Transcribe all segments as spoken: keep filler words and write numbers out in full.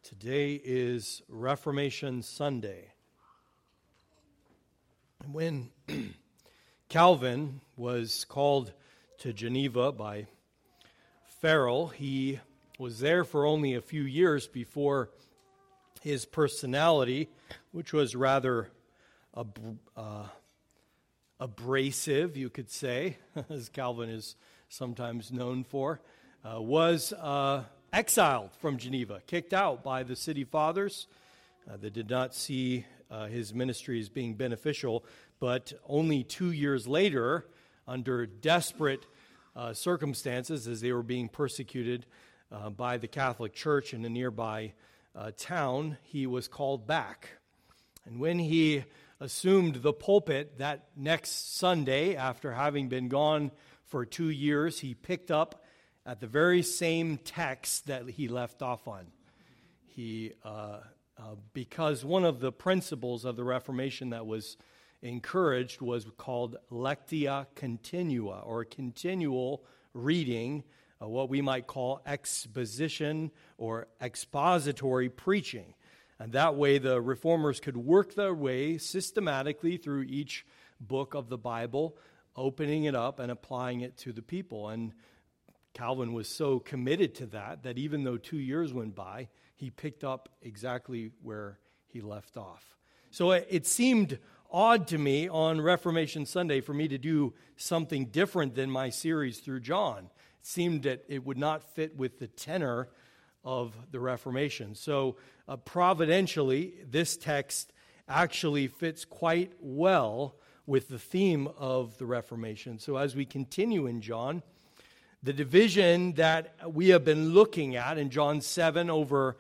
Today is Reformation Sunday. When Calvin was called to Geneva by Farel, he was there for only a few years before his personality, which was rather ab- uh, abrasive, you could say, as Calvin is sometimes known for, uh, was uh, exiled from Geneva, kicked out by the city fathers. Uh, they did not see uh, his ministry as being beneficial, but only two years later, under desperate uh, circumstances, as they were being persecuted uh, by the Catholic Church in a nearby uh, town, he was called back. And when he assumed the pulpit that next Sunday, after having been gone for two years, he picked up at the very same text that he left off on. He, uh, uh, because one of the principles of the Reformation that was encouraged was called lectia continua, or continual reading, uh, what we might call exposition or expository preaching. And that way the reformers could work their way systematically through each book of the Bible, opening it up and applying it to the people. And Calvin was so committed to that that even though two years went by, he picked up exactly where he left off. So it, it seemed odd to me on Reformation Sunday for me to do something different than my series through John. It seemed that it would not fit with the tenor of the Reformation. So uh, providentially, this text actually fits quite well with the theme of the Reformation. So as we continue in John, the division that we have been looking at in John seven over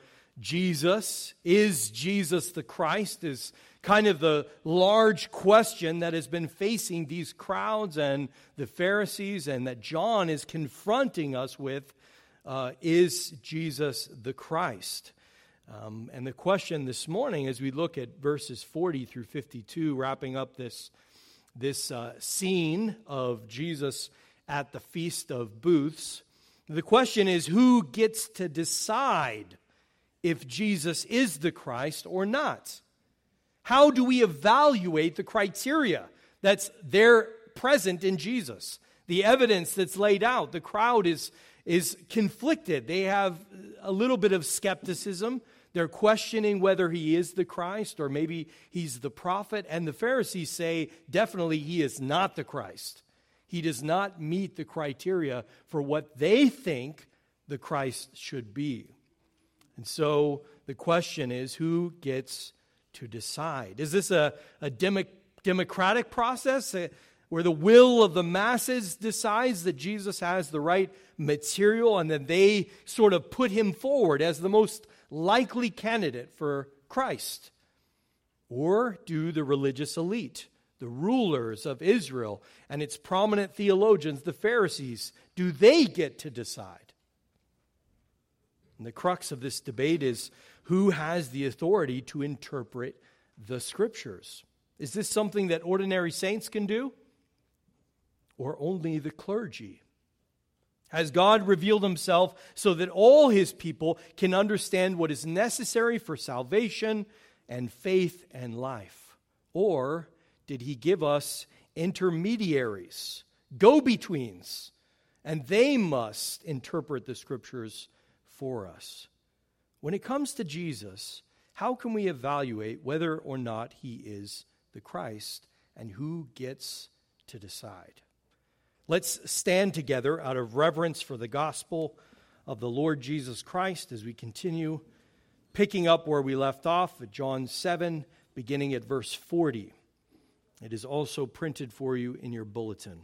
Jesus, is Jesus the Christ, is kind of the large question that has been facing these crowds and the Pharisees, and that John is confronting us with, uh, is Jesus the Christ? Um, and the question this morning, as we look at verses forty through fifty-two, wrapping up this, this uh, scene of Jesus at the Feast of Booths, the question is, who gets to decide if Jesus is the Christ or not? How do we evaluate the criteria that's there present in Jesus? The evidence that's laid out. The crowd is, is conflicted. They have a little bit of skepticism. They're questioning whether he is the Christ or maybe he's the prophet. And the Pharisees say, definitely he is not the Christ. He does not meet the criteria for what they think the Christ should be. And so the question is, who gets to decide? Is this a, a demo, democratic process uh, where the will of the masses decides that Jesus has the right material and then they sort of put him forward as the most likely candidate for Christ? Or do the religious elite, the rulers of Israel and its prominent theologians, the Pharisees, do they get to decide? And the crux of this debate is, who has the authority to interpret the Scriptures? Is this something that ordinary saints can do, or only the clergy? Has God revealed himself so that all his people can understand what is necessary for salvation and faith and life? Or did he give us intermediaries, go-betweens, and they must interpret the Scriptures for us? When it comes to Jesus, how can we evaluate whether or not he is the Christ, and who gets to decide? Let's stand together out of reverence for the gospel of the Lord Jesus Christ as we continue picking up where we left off at John seven, beginning at verse forty. It is also printed for you in your bulletin.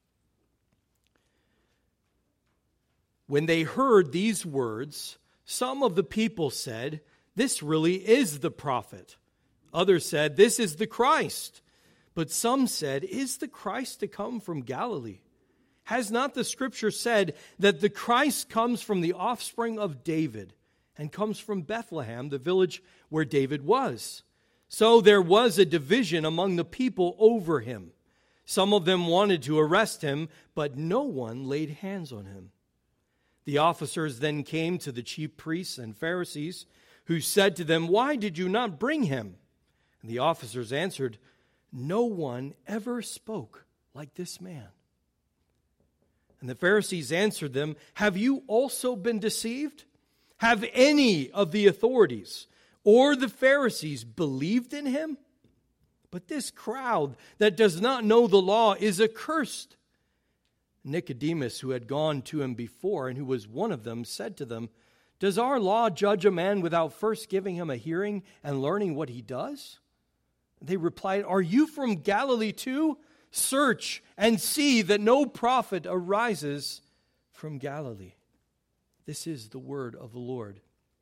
When they heard these words, some of the people said, "This really is the prophet." Others said, "This is the Christ." But some said, "Is the Christ to come from Galilee? Has not the Scripture said that the Christ comes from the offspring of David and comes from Bethlehem, the village where David was?" So there was a division among the people over him. Some of them wanted to arrest him, but no one laid hands on him. The officers then came to the chief priests and Pharisees, who said to them, "Why did you not bring him?" And the officers answered, "No one ever spoke like this man." And the Pharisees answered them, "Have you also been deceived? Have any of the authorities or the Pharisees believed in him? But this crowd that does not know the law is accursed." Nicodemus, who had gone to him before and who was one of them, said to them, "Does our law judge a man without first giving him a hearing and learning what he does?" They replied, "Are you from Galilee too? Search and see that no prophet arises from Galilee." This is the word of the Lord.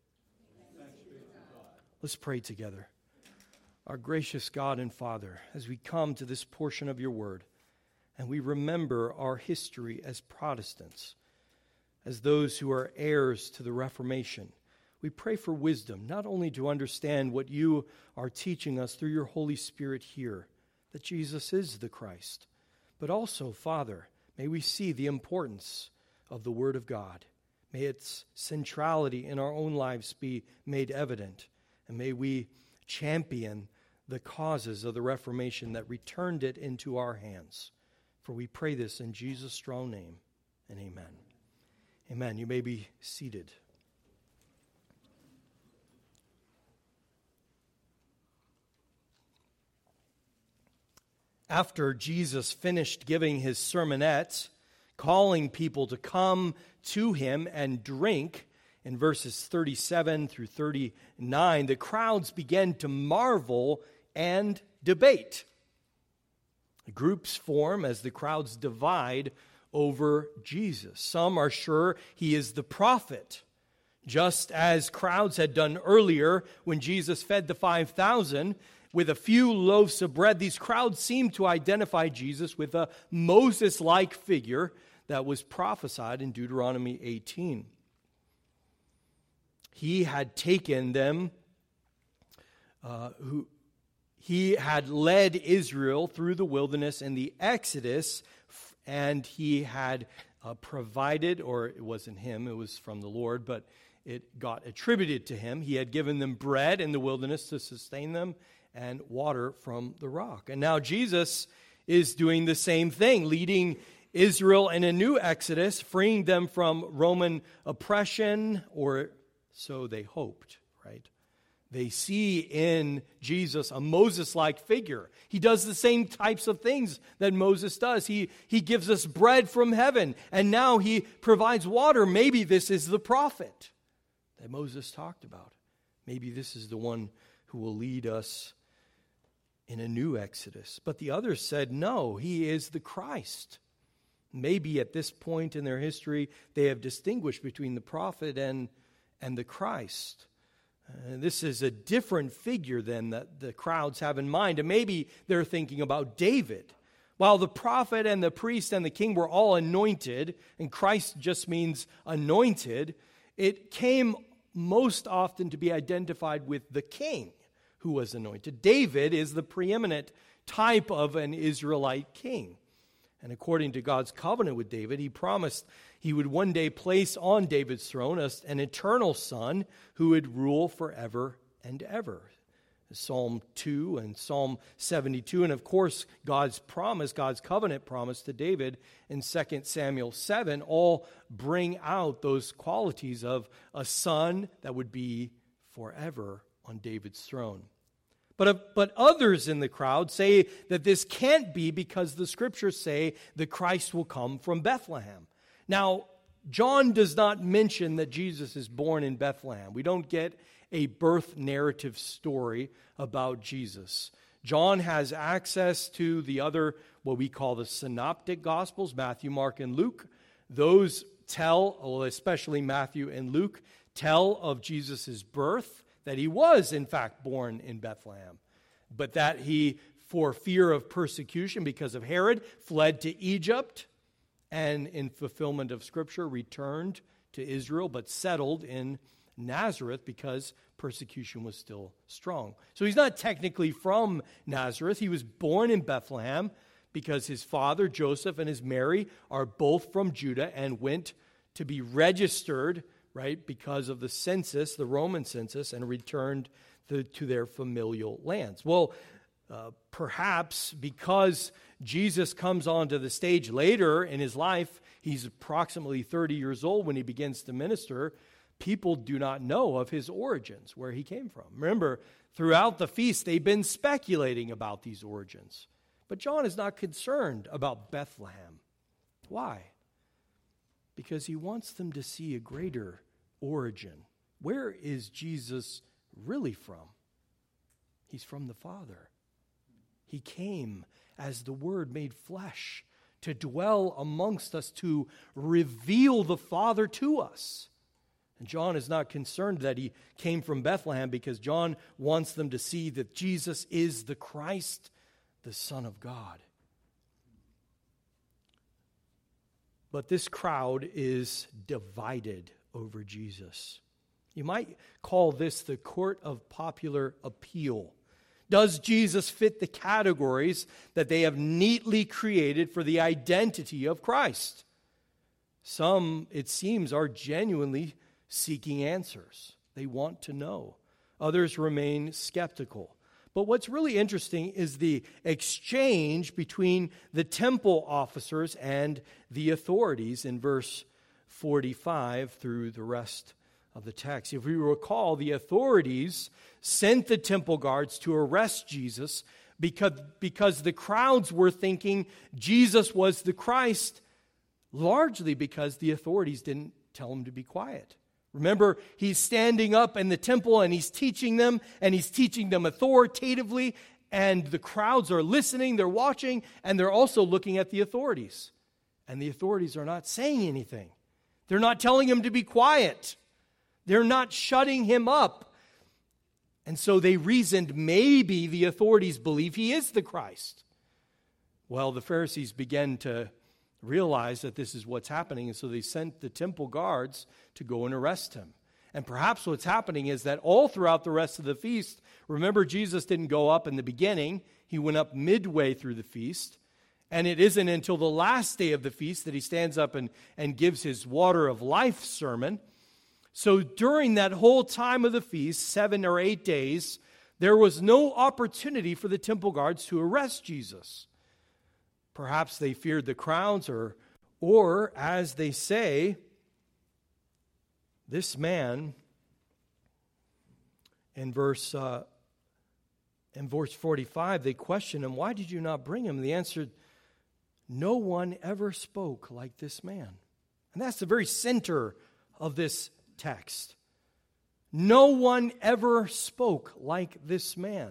Let's pray together. Our gracious God and Father, as we come to this portion of your word, and we remember our history as Protestants, as those who are heirs to the Reformation, we pray for wisdom, not only to understand what you are teaching us through your Holy Spirit here, that Jesus is the Christ, but also, Father, may we see the importance of the Word of God. May its centrality in our own lives be made evident, and may we champion the causes of the Reformation that returned it into our hands. For we pray this in Jesus' strong name, and amen. Amen. You may be seated. After Jesus finished giving his sermonette, calling people to come to him and drink, in verses thirty-seven through thirty-nine, the crowds began to marvel and debate. Groups form as the crowds divide over Jesus. Some are sure he is the prophet, just as crowds had done earlier when Jesus fed the five thousand. With a few loaves of bread, these crowds seemed to identify Jesus with a Moses-like figure that was prophesied in Deuteronomy eighteen. He had taken them, uh, who he had led Israel through the wilderness in the Exodus, and he had uh, provided, or it wasn't him, it was from the Lord, but it got attributed to him. He had given them bread in the wilderness to sustain them, and water from the rock. And now Jesus is doing the same thing, leading Israel in a new exodus, freeing them from Roman oppression, or so they hoped, right? They see in Jesus a Moses-like figure. He does the same types of things that Moses does. He, he gives us bread from heaven, and now he provides water. Maybe this is the prophet that Moses talked about. Maybe this is the one who will lead us in a new exodus. But the others said, no, he is the Christ. Maybe at this point in their history, they have distinguished between the prophet and, and the Christ. Uh, this is a different figure than that the crowds have in mind. And maybe they're thinking about David. While the prophet and the priest and the king were all anointed, and Christ just means anointed, it came most often to be identified with the king who was anointed. David is the preeminent type of an Israelite king. And according to God's covenant with David, he promised he would one day place on David's throne an eternal son who would rule forever and ever. Psalm two and Psalm seventy-two, and of course God's promise, God's covenant promise to David in Second Samuel seven, all bring out those qualities of a son that would be forever on David's throne. But, uh, but others in the crowd say that this can't be because the scriptures say the Christ will come from Bethlehem. Now, John does not mention that Jesus is born in Bethlehem. We don't get a birth narrative story about Jesus. John has access to the other, what we call the synoptic gospels, Matthew, Mark, and Luke. Those tell, well, especially Matthew and Luke, tell of Jesus' birth, that he was, in fact, born in Bethlehem, but that he, for fear of persecution because of Herod, fled to Egypt, and in fulfillment of Scripture, returned to Israel, but settled in Nazareth because persecution was still strong. So he's not technically from Nazareth. He was born in Bethlehem because his father, Joseph, and his Mary are both from Judah and went to be registered, right, because of the census, the Roman census, and returned to, to their familial lands. Well, uh, perhaps because Jesus comes onto the stage later in his life, he's approximately thirty years old when he begins to minister, people do not know of his origins, where he came from. Remember, throughout the feast, they've been speculating about these origins. But John is not concerned about Bethlehem. Why? Because he wants them to see a greater origin. Where is Jesus really from? He's from the Father. He came as the Word made flesh to dwell amongst us, to reveal the Father to us. And John is not concerned that he came from Bethlehem, because John wants them to see that Jesus is the Christ, the Son of God. But this crowd is divided over Jesus. You might call this the court of popular appeal. Does Jesus fit the categories that they have neatly created for the identity of Christ? Some, it seems, are genuinely seeking answers. They want to know. Others remain skeptical. But what's really interesting is the exchange between the temple officers and the authorities in verse forty-five through the rest of the text. If we recall, the authorities sent the temple guards to arrest Jesus because, because the crowds were thinking Jesus was the Christ, largely because the authorities didn't tell him to be quiet. Remember, he's standing up in the temple and he's teaching them, and he's teaching them authoritatively, and the crowds are listening, they're watching, and they're also looking at the authorities. And the authorities are not saying anything. They're not telling him to be quiet. They're not shutting him up. And so they reasoned maybe the authorities believe he is the Christ. Well, the Pharisees began to realize that this is what's happening, and so they sent the temple guards to go and arrest him. And perhaps what's happening is that all throughout the rest of the feast, remember, Jesus didn't go up in the beginning. He went up midway through the feast. And it isn't until the last day of the feast that he stands up and, and gives his water of life sermon. So during that whole time of the feast, seven or eight days, there was no opportunity for the temple guards to arrest Jesus. Perhaps they feared the crowds, or, or as they say, this man, in verse, uh, in verse forty-five, they questioned him, "Why did you not bring him?" And they answered, "No one ever spoke like this man." And that's the very center of this text. No one ever spoke like this man.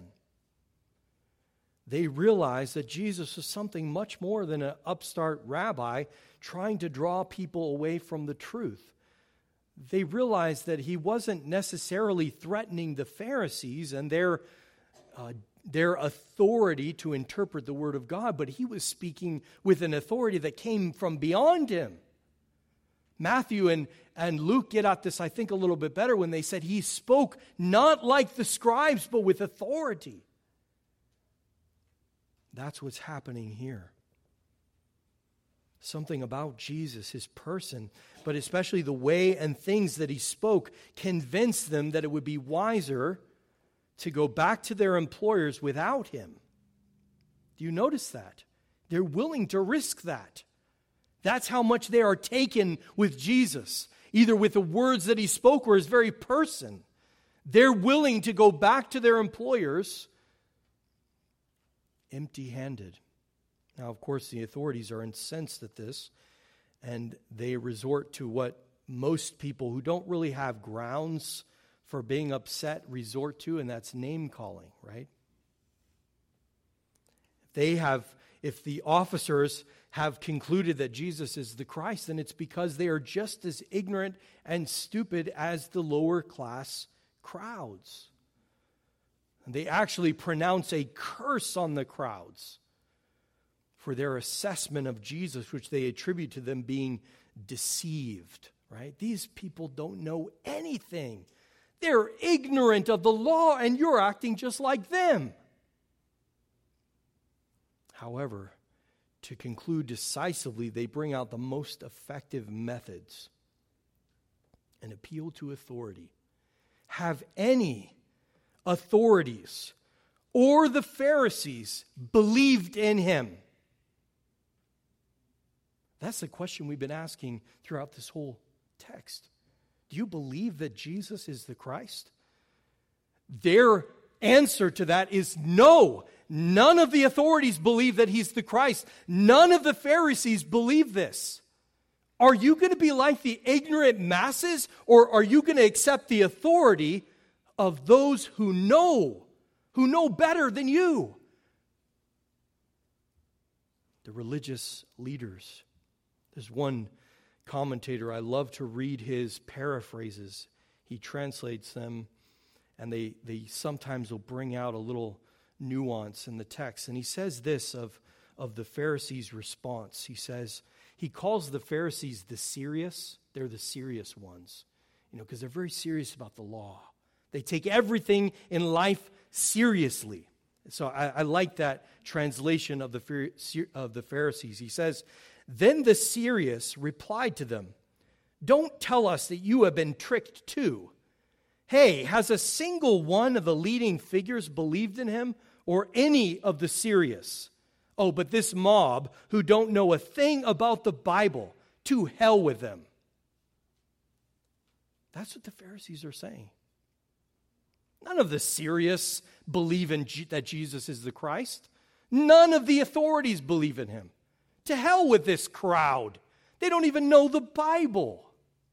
They realized that Jesus was something much more than an upstart rabbi trying to draw people away from the truth. They realized that he wasn't necessarily threatening the Pharisees and their, uh, their authority to interpret the Word of God, but he was speaking with an authority that came from beyond him. Matthew and, and Luke get at this, I think, a little bit better when they said he spoke not like the scribes, but with authority. That's what's happening here. Something about Jesus, his person, but especially the way and things that he spoke, convinced them that it would be wiser to go back to their employers without him. Do you notice that? They're willing to risk that. That's how much they are taken with Jesus, either with the words that he spoke or his very person. They're willing to go back to their employers empty-handed. Now, of course, the authorities are incensed at this, and they resort to what most people who don't really have grounds for being upset resort to, and that's name-calling, right? They have, if the officers have concluded that Jesus is the Christ, then it's because they are just as ignorant and stupid as the lower class crowds. And they actually pronounce a curse on the crowds for their assessment of Jesus, which they attribute to them being deceived, right? These people don't know anything. They're ignorant of the law, and you're acting just like them. However, to conclude decisively, they bring out the most effective methods. an appeal to authority. Have any authorities or the Pharisees believed in him? That's the question we've been asking throughout this whole text. Do you believe that Jesus is the Christ? Their answer to that is no. None of the authorities believe that he's the Christ. None of the Pharisees believe this. Are you going to be like the ignorant masses, or are you going to accept the authority of those who know, who know better than you? The religious leaders. There's one commentator, I love to read his paraphrases. He translates them, and they, they sometimes will bring out a little nuance in the text. And he says this of, of the Pharisees' response. He says, he calls the Pharisees the serious. They're the serious ones, you know, because they're very serious about the law. They take everything in life seriously. So I, I like that translation of the, of the Pharisees. He says, then the serious replied to them, don't tell us that you have been tricked too. Hey, has a single one of the leading figures believed in him, or any of the serious? Oh, but this mob who don't know a thing about the Bible, to hell with them. That's what the Pharisees are saying. None of the serious believe in G- that Jesus is the Christ. None of the authorities believe in him. To hell with this crowd. They don't even know the Bible.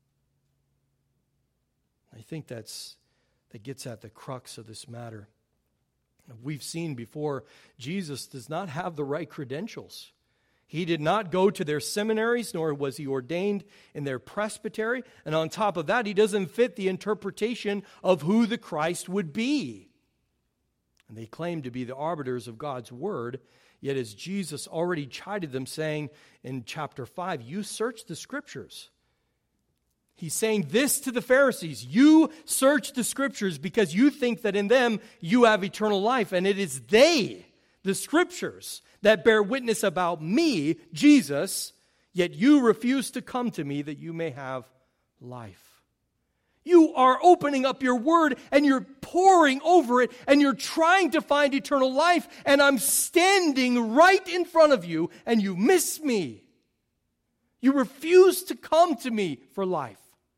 I think that's that gets at the crux of this matter. We've seen before, Jesus does not have the right credentials. He did not go to their seminaries, nor was he ordained in their presbytery. And on top of that, he doesn't fit the interpretation of who the Christ would be. And they claim to be the arbiters of God's word. Yet as Jesus already chided them, saying in chapter five, you search the scriptures. He's saying this to the Pharisees. You search the scriptures because you think that in them you have eternal life. And it is they, the scriptures, that bear witness about me, Jesus, yet you refuse to come to me that you may have life. You are opening up your word and you're poring over it and you're trying to find eternal life, and I'm standing right in front of you and you miss me. You refuse to come to me for life.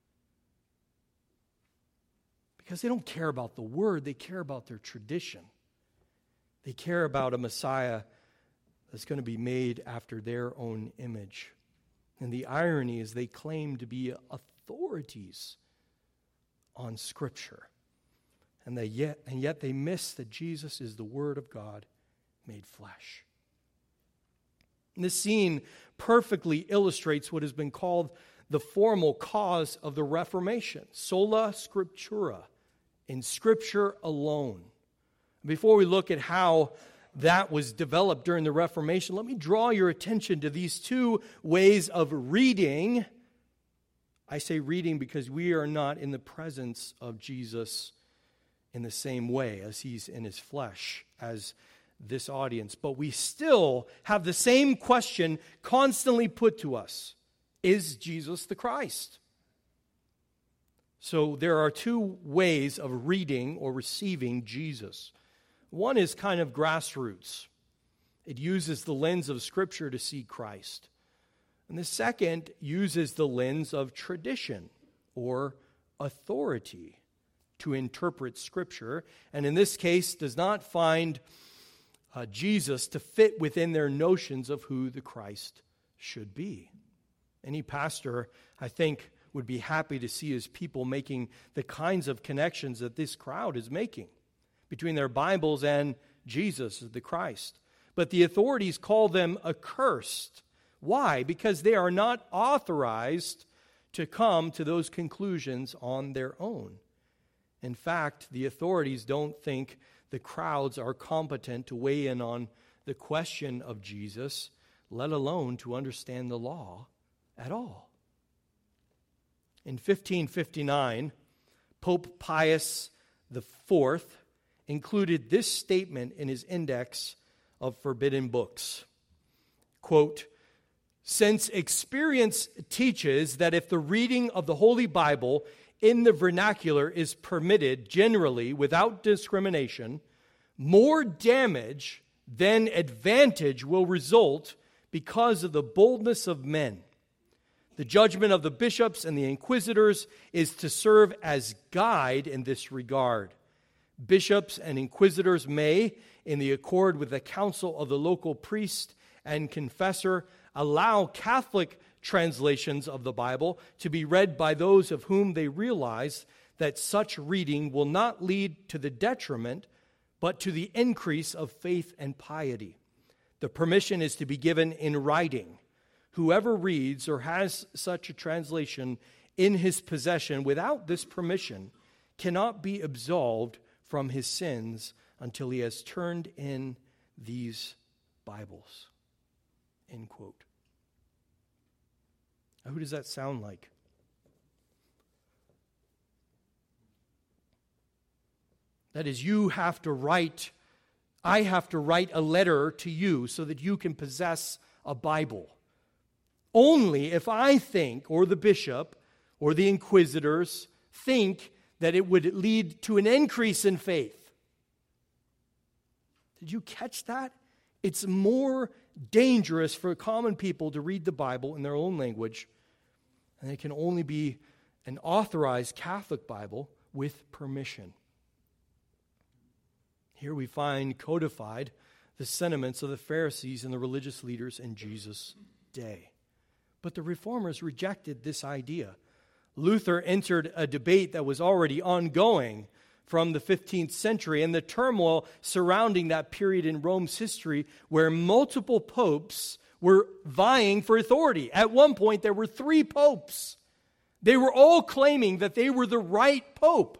Because they don't care about the word, they care about their tradition. They care about a Messiah that's going to be made after their own image. And the irony is they claim to be authorities on Scripture. And they yet and yet they miss that Jesus is the Word of God made flesh. And this scene perfectly illustrates what has been called the formal cause of the Reformation, sola scriptura, in Scripture alone. Before we look at how that was developed during the Reformation, let me draw your attention to these two ways of reading. I say reading because we are not in the presence of Jesus in the same way as he's in his flesh as this audience. But we still have the same question constantly put to us. Is Jesus the Christ? So there are two ways of reading or receiving Jesus. One is kind of grassroots. It uses the lens of Scripture to see Christ. And the second uses the lens of tradition or authority to interpret Scripture. And in this case, does not find uh, Jesus to fit within their notions of who the Christ should be. Any pastor, I think, would be happy to see his people making the kinds of connections that this crowd is making between their Bibles and Jesus, the Christ. But the authorities call them accursed. Why? Because they are not authorized to come to those conclusions on their own. In fact, the authorities don't think the crowds are competent to weigh in on the question of Jesus, let alone to understand the law at all. In fifteen fifty-nine, Pope Pius the Fourth included this statement in his index of forbidden books. Quote, Since experience teaches that if the reading of the Holy Bible in the vernacular is permitted generally without discrimination, more damage than advantage will result because of the boldness of men. The judgment of the bishops and the inquisitors is to serve as guide in this regard. Bishops and inquisitors may, in the accord with the counsel of the local priest and confessor, allow Catholic translations of the Bible to be read by those of whom they realize that such reading will not lead to the detriment, but to the increase of faith and piety. The permission is to be given in writing. Whoever reads or has such a translation in his possession without this permission cannot be absolved from his sins until he has turned in these Bibles. End quote. Now, who does that sound like? That is, you have to write, I have to write a letter to you so that you can possess a Bible. Only if I think, or the bishop, or the inquisitors think that it would lead to an increase in faith. Did you catch that? It's more dangerous for common people to read the Bible in their own language, and it can only be an authorized Catholic Bible with permission. Here we find codified the sentiments of the Pharisees and the religious leaders in Jesus' day. But the Reformers rejected this idea. Luther entered a debate that was already ongoing from the fifteenth century and the turmoil surrounding that period in Rome's history where multiple popes were vying for authority. At one point, there were three popes. They were all claiming that they were the right pope.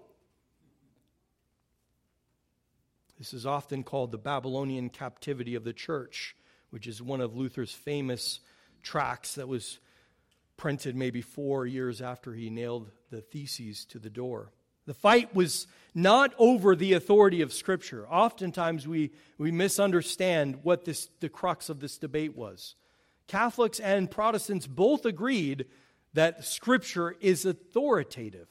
This is often called the Babylonian captivity of the church, which is one of Luther's famous tracts that was printed maybe four years after he nailed the theses to the door. The fight was not over the authority of Scripture. Oftentimes we, we misunderstand what this, the crux of this debate was. Catholics and Protestants both agreed that Scripture is authoritative.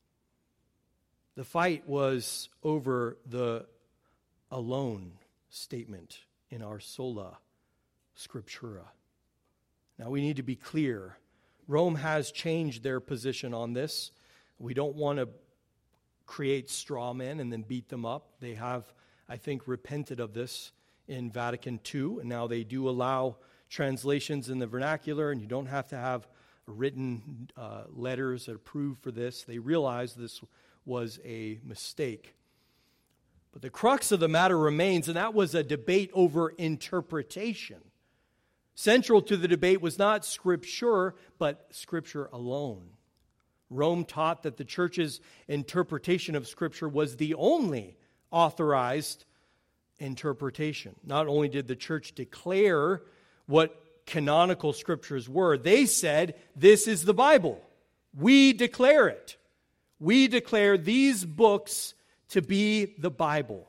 The fight was over the alone statement in our sola scriptura. Now we need to be clear. Rome has changed their position on this. We don't want to create straw men and then beat them up. They have, I think, repented of this in Vatican Two, and now they do allow translations in the vernacular, and you don't have to have written uh, letters that approve for this. They realize this was a mistake. But the crux of the matter remains, and that was a debate over interpretation. Central to the debate was not Scripture, but Scripture alone. Rome taught that the church's interpretation of Scripture was the only authorized interpretation. Not only did the church declare what canonical Scriptures were, they said, this is the Bible. We declare it. We declare these books to be the Bible.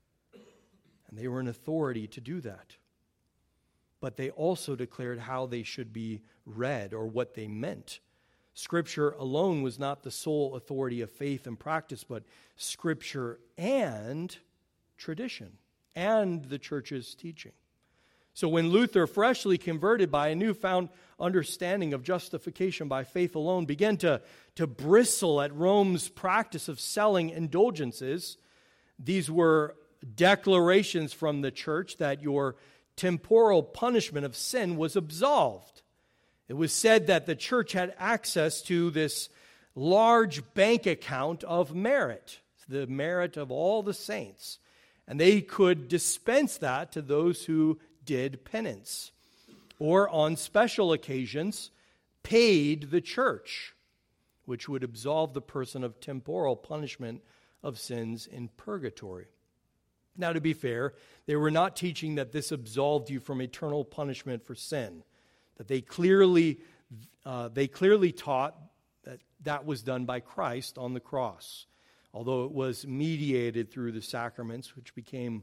And they were an authority to do that. But they also declared how they should be read or what they meant. Scripture alone was not the sole authority of faith and practice, but Scripture and tradition and the church's teaching. So when Luther, freshly converted by a newfound understanding of justification by faith alone, began to, to bristle at Rome's practice of selling indulgences, these were declarations from the church that your temporal punishment of sin was absolved. It was said that the church had access to this large bank account of merit, the merit of all the saints, and they could dispense that to those who did penance, or on special occasions paid the church, which would absolve the person of temporal punishment of sins in purgatory. Now, to be fair, they were not teaching that this absolved you from eternal punishment for sin. That they clearly, uh, they clearly taught that that was done by Christ on the cross, although it was mediated through the sacraments, which became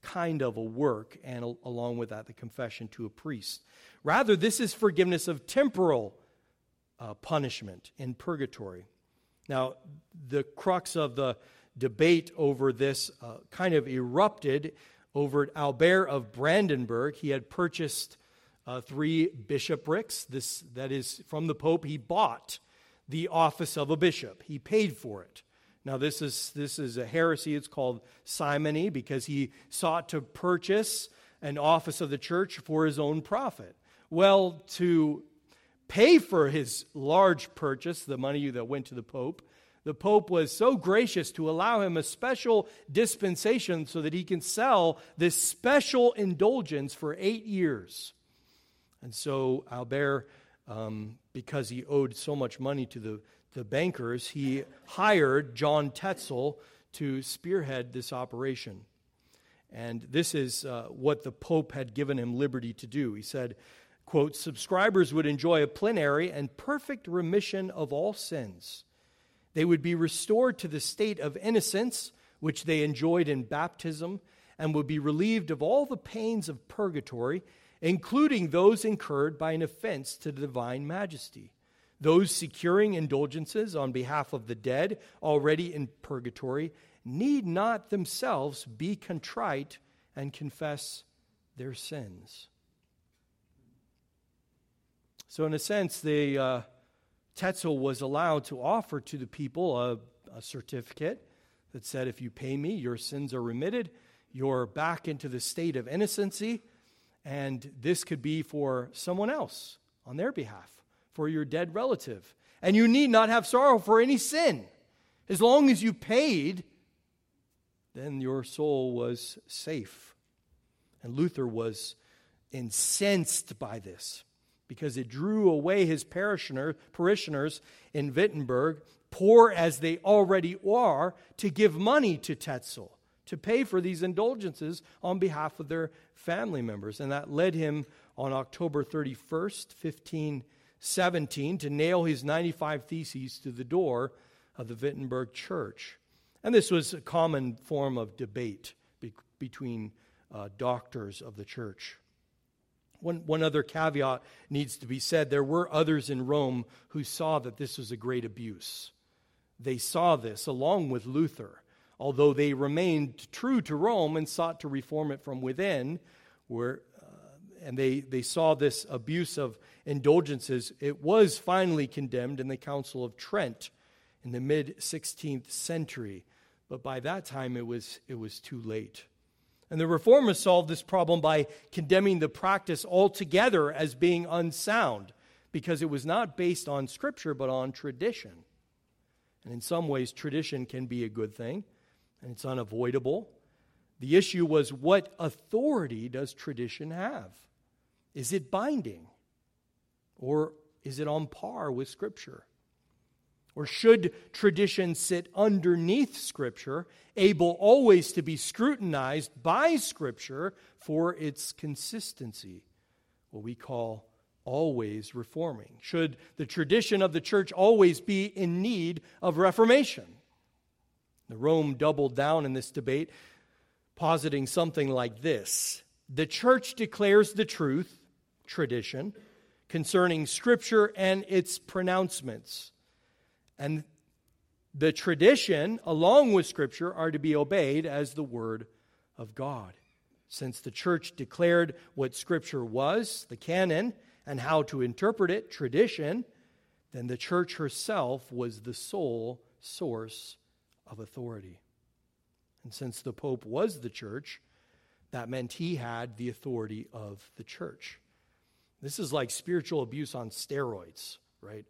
kind of a work, and al- along with that, the confession to a priest. Rather, this is forgiveness of temporal uh, punishment in purgatory. Now, the crux of the debate over this uh, kind of erupted over at Albert of Brandenburg. He had purchased uh, three bishoprics. This, that is, from the Pope, he bought the office of a bishop. He paid for it. Now, this is this is a heresy. It's called simony because he sought to purchase an office of the church for his own profit. Well, to pay for his large purchase, the money that went to the Pope, the Pope was so gracious to allow him a special dispensation so that he can sell this special indulgence for eight years. And so Albert, um, because he owed so much money to the, the bankers, he hired John Tetzel to spearhead this operation. And this is uh, what the Pope had given him liberty to do. He said, quote, "Subscribers would enjoy a plenary and perfect remission of all sins. They would be restored to the state of innocence, which they enjoyed in baptism, and would be relieved of all the pains of purgatory, including those incurred by an offense to the divine majesty. Those securing indulgences on behalf of the dead already in purgatory need not themselves be contrite and confess their sins." So in a sense, the uh, Tetzel was allowed to offer to the people a, a certificate that said, if you pay me, your sins are remitted, you're back into the state of innocency, and this could be for someone else on their behalf, for your dead relative. And you need not have sorrow for any sin. As long as you paid, then your soul was safe. And Luther was incensed by this, because it drew away his parishioner, parishioners in Wittenberg, poor as they already are, to give money to Tetzel, to pay for these indulgences on behalf of their family members. And that led him on October thirty-first, fifteen seventeen, to nail his ninety-five Theses to the door of the Wittenberg church. And this was a common form of debate be- between uh, doctors of the church. One, one other caveat needs to be said. There were others in Rome who saw that this was a great abuse. They saw this along with Luther, although they remained true to Rome and sought to reform it from within, where, uh, and they, they saw this abuse of indulgences. It was finally condemned in the Council of Trent in the mid-sixteenth century, but by that time it was, it was too late. And the Reformers solved this problem by condemning the practice altogether as being unsound, because it was not based on Scripture but on tradition. And in some ways, tradition can be a good thing, and it's unavoidable. The issue was, what authority does tradition have? Is it binding? Or is it on par with Scripture? Or should tradition sit underneath Scripture, able always to be scrutinized by Scripture for its consistency? What we call always reforming. Should the tradition of the church always be in need of reformation? The Rome doubled down in this debate, positing something like this: the church declares the truth, tradition, concerning Scripture and its pronouncements. And the tradition, along with Scripture, are to be obeyed as the Word of God. Since the church declared what Scripture was, the canon, and how to interpret it, tradition, then the church herself was the sole source of authority. And since the Pope was the church, that meant he had the authority of the church. This is like spiritual abuse on steroids, right?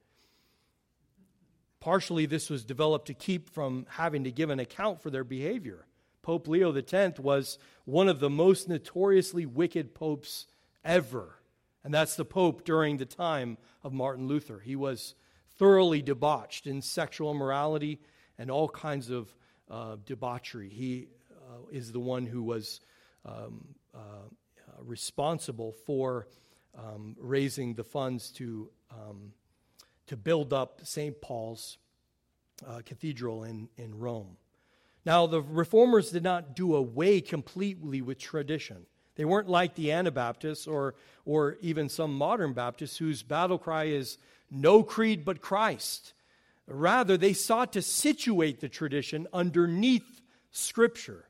Partially, this was developed to keep from having to give an account for their behavior. Pope Leo the tenth was one of the most notoriously wicked popes ever. And that's the pope during the time of Martin Luther. He was thoroughly debauched in sexual immorality and all kinds of uh, debauchery. He uh, is the one who was um, uh, uh, responsible for um, raising the funds to um, to build up Saint Paul's uh, Cathedral in, in Rome. Now, the Reformers did not do away completely with tradition. They weren't like the Anabaptists or, or even some modern Baptists whose battle cry is, "No creed but Christ." Rather, they sought to situate the tradition underneath Scripture,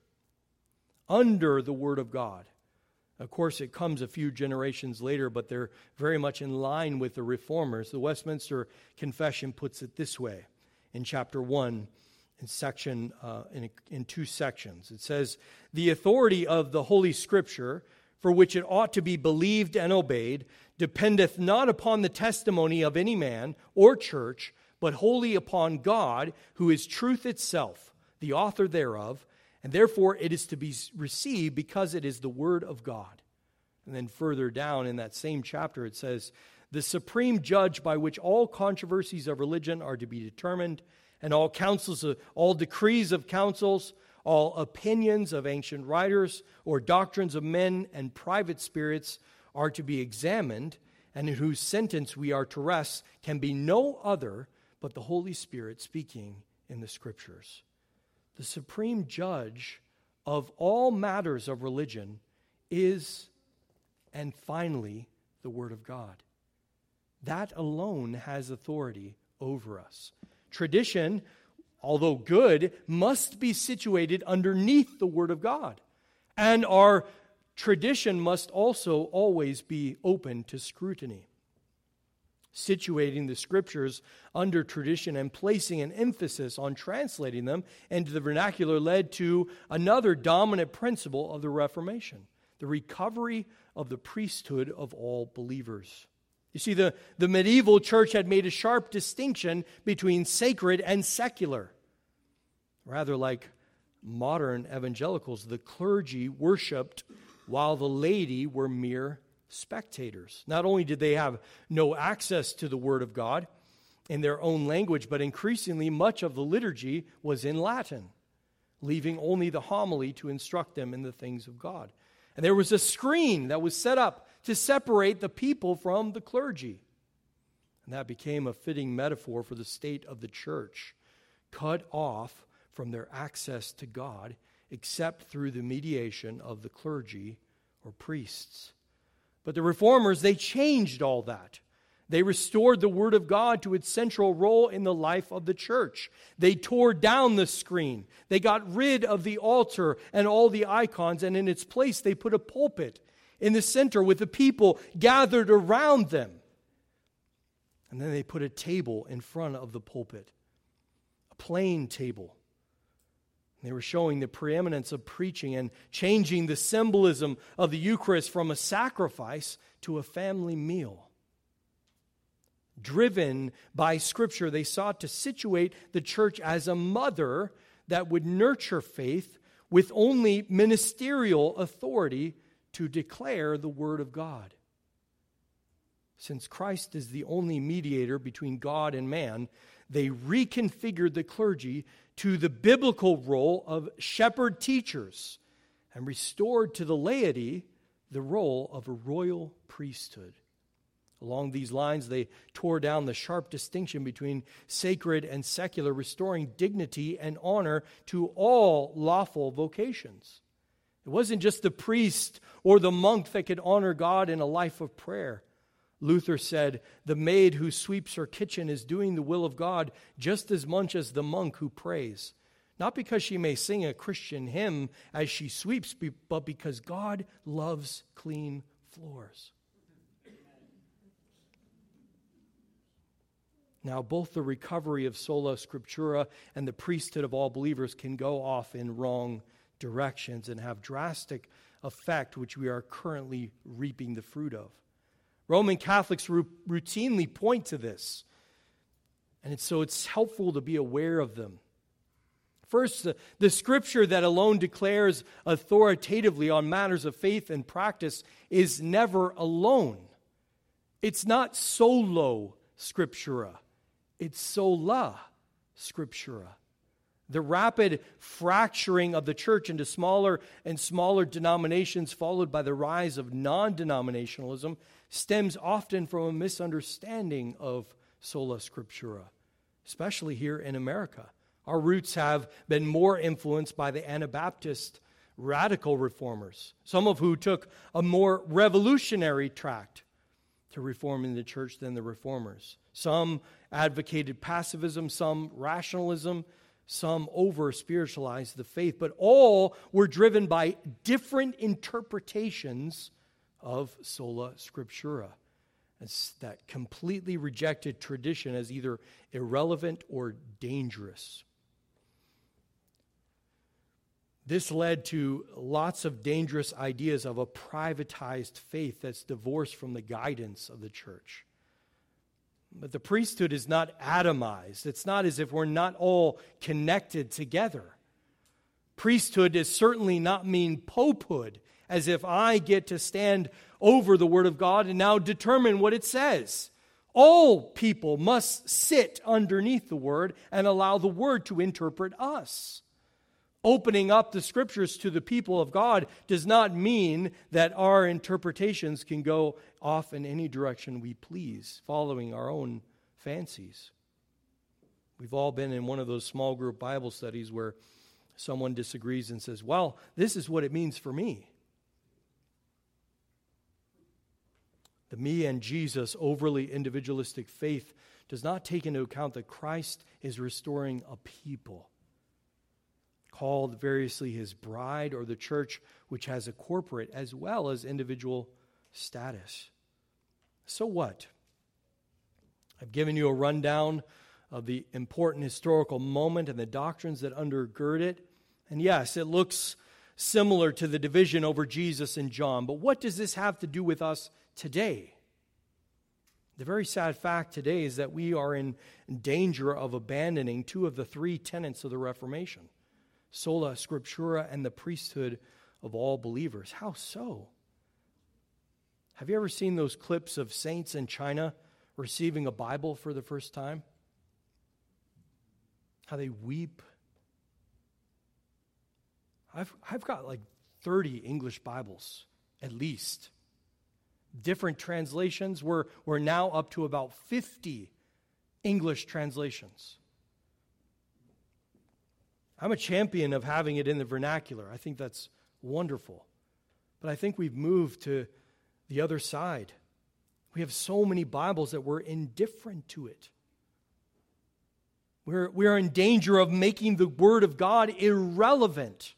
under the Word of God. Of course, it comes a few generations later, but they're very much in line with the Reformers. The Westminster Confession puts it this way in chapter one, in section uh, in, in two sections. It says, "The authority of the Holy Scripture, for which it ought to be believed and obeyed, dependeth not upon the testimony of any man or church, but wholly upon God, who is truth itself, the author thereof, and therefore it is to be received because it is the word of God." And then further down in that same chapter it says, "The supreme judge by which all controversies of religion are to be determined, and all counsels, of, all decrees of councils, all opinions of ancient writers, or doctrines of men and private spirits are to be examined, and in whose sentence we are to rest can be no other but the Holy Spirit speaking in the Scriptures." The supreme judge of all matters of religion is, and finally, the Word of God. That alone has authority over us. Tradition, although good, must be situated underneath the Word of God. And our tradition must also always be open to scrutiny. Situating the Scriptures under tradition and placing an emphasis on translating them into the vernacular led to another dominant principle of the Reformation, the recovery of the priesthood of all believers. You see, the, the medieval church had made a sharp distinction between sacred and secular. Rather like modern evangelicals, the clergy worshipped while the laity were mere spectators. Not only did they have no access to the Word of God in their own language, but increasingly much of the liturgy was in Latin, leaving only the homily to instruct them in the things of God. And there was a screen that was set up to separate the people from the clergy. And that became a fitting metaphor for the state of the church, cut off from their access to God except through the mediation of the clergy or priests. But the Reformers, they changed all that. They restored the Word of God to its central role in the life of the church. They tore down the screen. They got rid of the altar and all the icons, and in its place they put a pulpit in the center with the people gathered around them. And then they put a table in front of the pulpit, a plain table. They were showing the preeminence of preaching and changing the symbolism of the Eucharist from a sacrifice to a family meal. Driven by Scripture, they sought to situate the church as a mother that would nurture faith with only ministerial authority to declare the Word of God. Since Christ is the only mediator between God and man, they reconfigured the clergy to the biblical role of shepherd teachers and restored to the laity the role of a royal priesthood. Along these lines, they tore down the sharp distinction between sacred and secular, restoring dignity and honor to all lawful vocations. It wasn't just the priest or the monk that could honor God in a life of prayer. Luther said, "The maid who sweeps her kitchen is doing the will of God just as much as the monk who prays. Not because she may sing a Christian hymn as she sweeps, but because God loves clean floors." Now, both the recovery of sola scriptura and the priesthood of all believers can go off in wrong directions and have drastic effect, which we are currently reaping the fruit of. Roman Catholics ru- routinely point to this, and it's, so it's helpful to be aware of them. First, the, the Scripture that alone declares authoritatively on matters of faith and practice is never alone. It's not solo scriptura. It's sola scriptura. The rapid fracturing of the church into smaller and smaller denominations, followed by the rise of non-denominationalism, stems often from a misunderstanding of sola scriptura, especially here in America. Our roots have been more influenced by the Anabaptist radical reformers, some of who took a more revolutionary tract to reforming the church than the reformers. Some advocated pacifism, some rationalism, some over-spiritualized the faith, but all were driven by different interpretations of sola scriptura. It's that completely rejected tradition as either irrelevant or dangerous. This led to lots of dangerous ideas of a privatized faith that's divorced from the guidance of the church. But the priesthood is not atomized. It's not as if we're not all connected together. Priesthood does certainly not mean popehood, as if I get to stand over the Word of God and now determine what it says. All people must sit underneath the Word and allow the Word to interpret us. Opening up the Scriptures to the people of God does not mean that our interpretations can go off in any direction we please, following our own fancies. We've all been in one of those small group Bible studies where someone disagrees and says, well, this is what it means for me. The me and Jesus overly individualistic faith does not take into account that Christ is restoring a people, called variously his bride or the church, which has a corporate as well as individual status. So what? I've given you a rundown of the important historical moment and the doctrines that undergird it. And yes, it looks similar to the division over Jesus and John, but what does this have to do with us today? The very sad fact today is that we are in danger of abandoning two of the three tenets of the Reformation: sola scriptura and the priesthood of all believers. How so? Have you ever seen those clips of saints in China receiving a Bible for the first time? How they weep. I've, I've got like thirty English Bibles, at least. Different translations. We're, we're now up to about fifty English translations. I'm a champion of having it in the vernacular. I think that's wonderful. But I think we've moved to the other side. We have so many Bibles that we're indifferent to it. We're, we're in danger of making the Word of God irrelevant.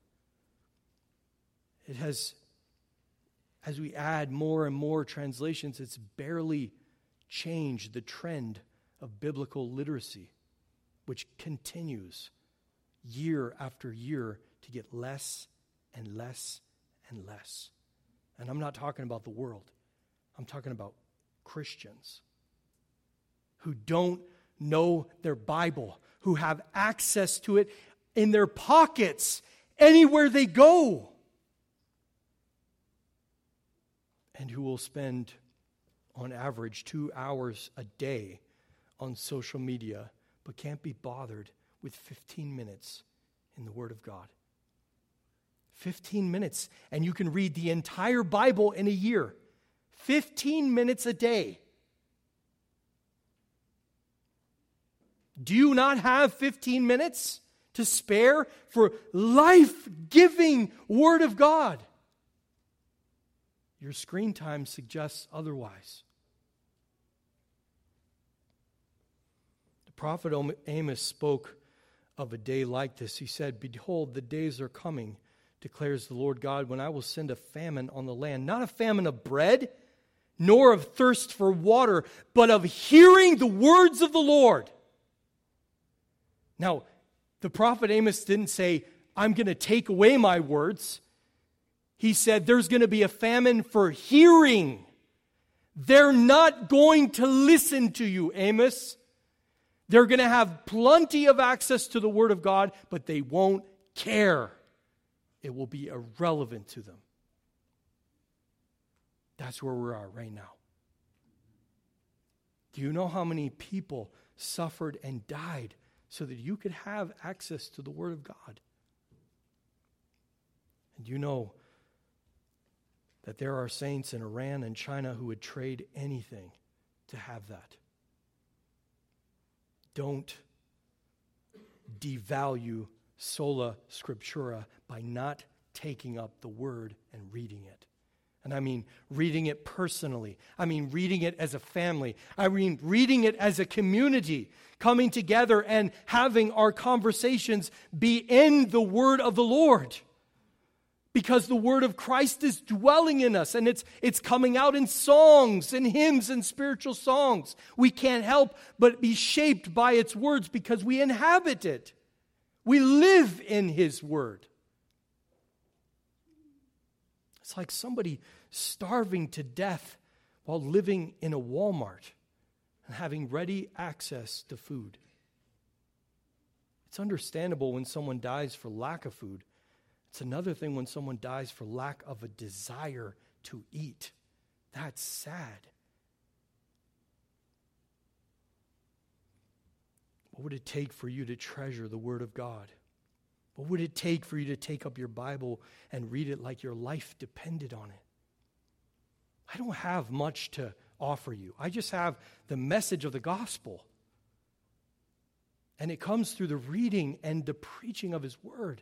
It has, as we add more and more translations, it's barely changed the trend of biblical literacy, which continues year after year to get less and less and less. And I'm not talking about the world. I'm talking about Christians who don't know their Bible, who have access to it in their pockets anywhere they go, and who will spend, on average, two hours a day on social media, but can't be bothered with fifteen minutes in the Word of God. fifteen minutes, and you can read the entire Bible in a year. fifteen minutes a day. Do you not have fifteen minutes to spare for life-giving Word of God? Your screen time suggests otherwise. The prophet Amos spoke of a day like this. He said, "Behold, the days are coming, declares the Lord God, when I will send a famine on the land, not a famine of bread, nor of thirst for water, but of hearing the words of the Lord." Now, the prophet Amos didn't say, "I'm going to take away my words." He said, there's going to be a famine for hearing. They're not going to listen to you, Amos. They're going to have plenty of access to the Word of God, but they won't care. It will be irrelevant to them. That's where we are right now. Do you know how many people suffered and died so that you could have access to the Word of God? And you know that there are saints in Iran and China who would trade anything to have that. Don't, devalue sola scriptura by not taking up the word and reading it. And I mean reading it personally. I mean reading it as a family. I mean reading it as a community, coming together and having our conversations be in the word of the Lord. Because the word of Christ is dwelling in us, and it's, it's coming out in songs and hymns and spiritual songs. We can't help but be shaped by its words because we inhabit it. We live in his word. It's like somebody starving to death while living in a Walmart and having ready access to food. It's understandable when someone dies for lack of food. It's another thing when someone dies for lack of a desire to eat. That's sad. What would it take for you to treasure the Word of God? What would it take for you to take up your Bible and read it like your life depended on it? I don't have much to offer you. I just have the message of the gospel. And it comes through the reading and the preaching of his word.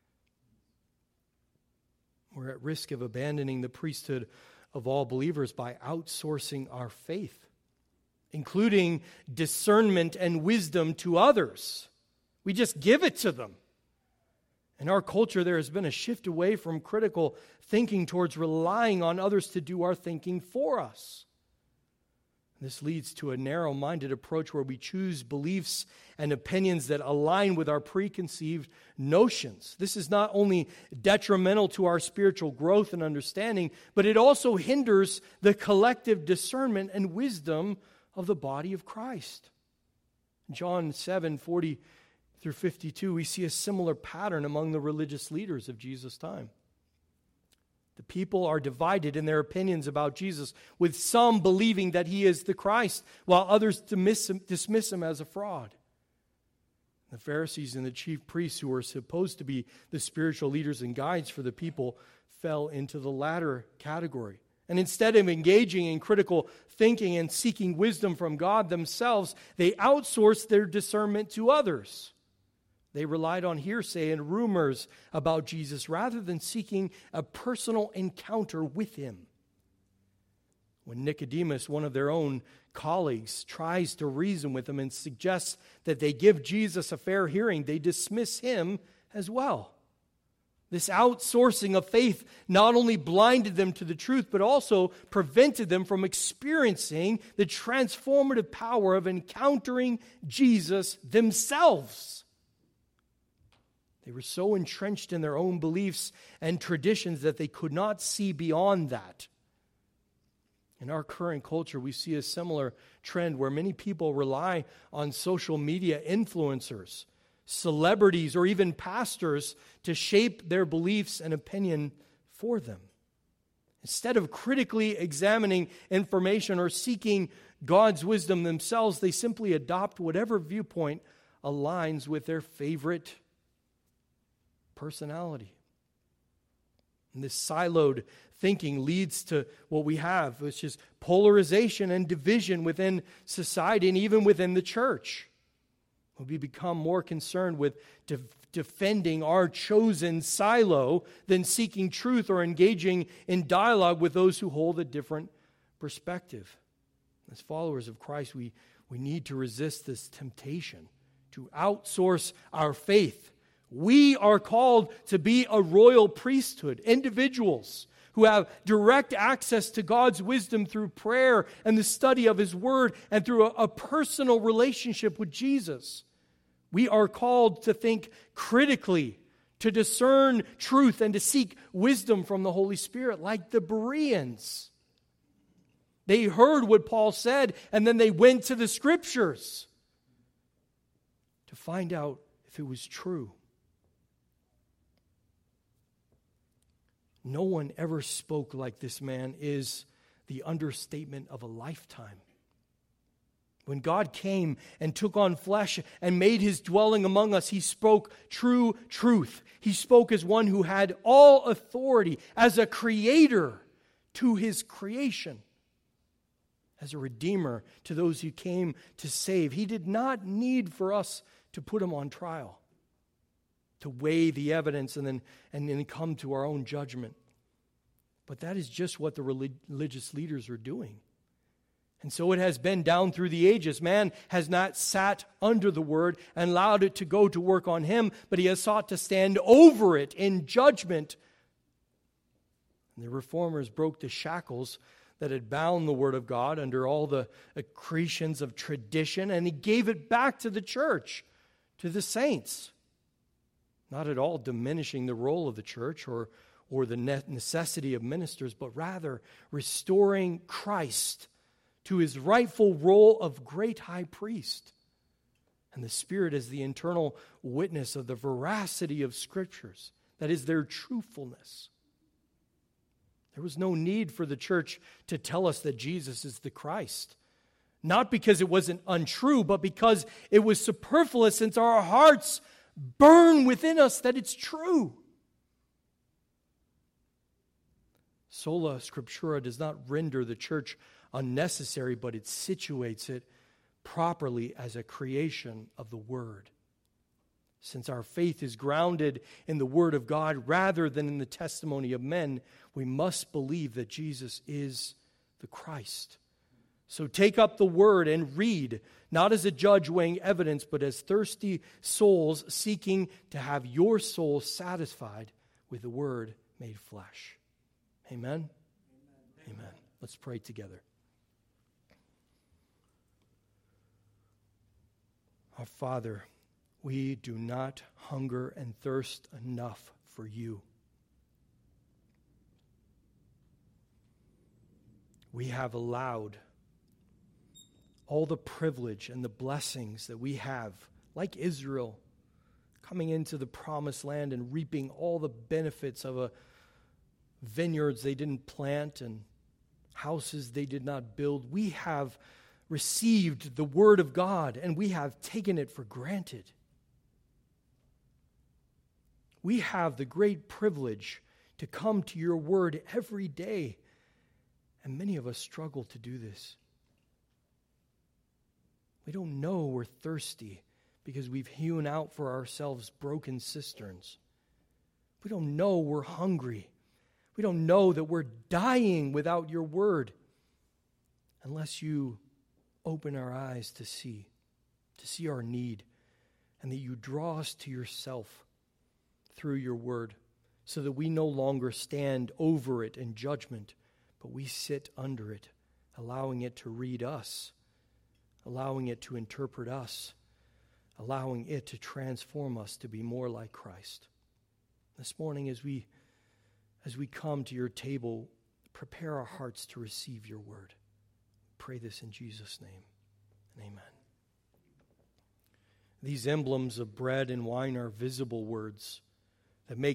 We're at risk of abandoning the priesthood of all believers by outsourcing our faith, including discernment and wisdom to others. We just give it to them. In our culture, there has been a shift away from critical thinking towards relying on others to do our thinking for us. This leads to a narrow-minded approach where we choose beliefs and opinions that align with our preconceived notions. This is not only detrimental to our spiritual growth and understanding, but it also hinders the collective discernment and wisdom of the body of Christ. In John seven, forty through fifty-two, we see a similar pattern among the religious leaders of Jesus' time. The people are divided in their opinions about Jesus, with some believing that he is the Christ, while others dismiss him, dismiss him as a fraud. The Pharisees and the chief priests, who were supposed to be the spiritual leaders and guides for the people, fell into the latter category. And instead of engaging in critical thinking and seeking wisdom from God themselves, they outsourced their discernment to others. They relied on hearsay and rumors about Jesus rather than seeking a personal encounter with him. When Nicodemus, one of their own colleagues, tries to reason with them and suggests that they give Jesus a fair hearing, they dismiss him as well. This outsourcing of faith not only blinded them to the truth, but also prevented them from experiencing the transformative power of encountering Jesus themselves. They were so entrenched in their own beliefs and traditions that they could not see beyond that. In our current culture, we see a similar trend where many people rely on social media influencers, celebrities, or even pastors to shape their beliefs and opinion for them. Instead of critically examining information or seeking God's wisdom themselves, they simply adopt whatever viewpoint aligns with their favorite personality. And this siloed thinking leads to what we have, which is polarization and division within society and even within the church. We become more concerned with de- defending our chosen silo than seeking truth or engaging in dialogue with those who hold a different perspective. As followers of Christ, we, we need to resist this temptation to outsource our faith. We are called to be a royal priesthood, individuals who have direct access to God's wisdom through prayer and the study of his word and through a, a personal relationship with Jesus. We are called to think critically, to discern truth and to seek wisdom from the Holy Spirit, like the Bereans. They heard what Paul said, and then they went to the Scriptures to find out if it was true. No one ever spoke like this man is the understatement of a lifetime. When God came and took on flesh and made his dwelling among us, he spoke true truth. He spoke as one who had all authority, as a creator to his creation, as a redeemer to those he came to save. He did not need for us to put him on trial. to weigh the evidence and then, and then come to our own judgment. But that is just what the relig- religious leaders are doing. And so it has been down through the ages. Man has not sat under the word and allowed it to go to work on him, but he has sought to stand over it in judgment. And the reformers broke the shackles that had bound the word of God under all the accretions of tradition, and he gave it back to the church, to the saints. Not at all diminishing the role of the church or, or the necessity of ministers, but rather restoring Christ to his rightful role of great high priest. And the Spirit is the internal witness of the veracity of Scriptures, that is, their truthfulness. There was no need for the church to tell us that Jesus is the Christ. Not because it wasn't untrue, but because it was superfluous, since our hearts burn within us that it's true. Sola Scriptura does not render the church unnecessary, but it situates it properly as a creation of the Word. Since our faith is grounded in the Word of God rather than in the testimony of men, we must believe that Jesus is the Christ. So take up the Word and read, not as a judge weighing evidence, but as thirsty souls seeking to have your soul satisfied with the Word made flesh. Amen? Amen. Amen. Let's pray together. Our Father, we do not hunger and thirst enough for you. We have allowed all the privilege and the blessings that we have, like Israel, coming into the promised land and reaping all the benefits of a vineyards they didn't plant and houses they did not build. We have received the Word of God, and we have taken it for granted. We have the great privilege to come to your Word every day, and many of us struggle to do this. We don't know we're thirsty because we've hewn out for ourselves broken cisterns. We don't know we're hungry. We don't know that we're dying without your Word unless you open our eyes to see, to see our need, and that you draw us to yourself through your Word so that we no longer stand over it in judgment, but we sit under it, allowing it to read us, allowing it to interpret us, allowing it to transform us to be more like Christ. This morning, as we as we come to your table, prepare our hearts to receive your word. Pray this in Jesus' name, and amen. These emblems of bread and wine are visible words that make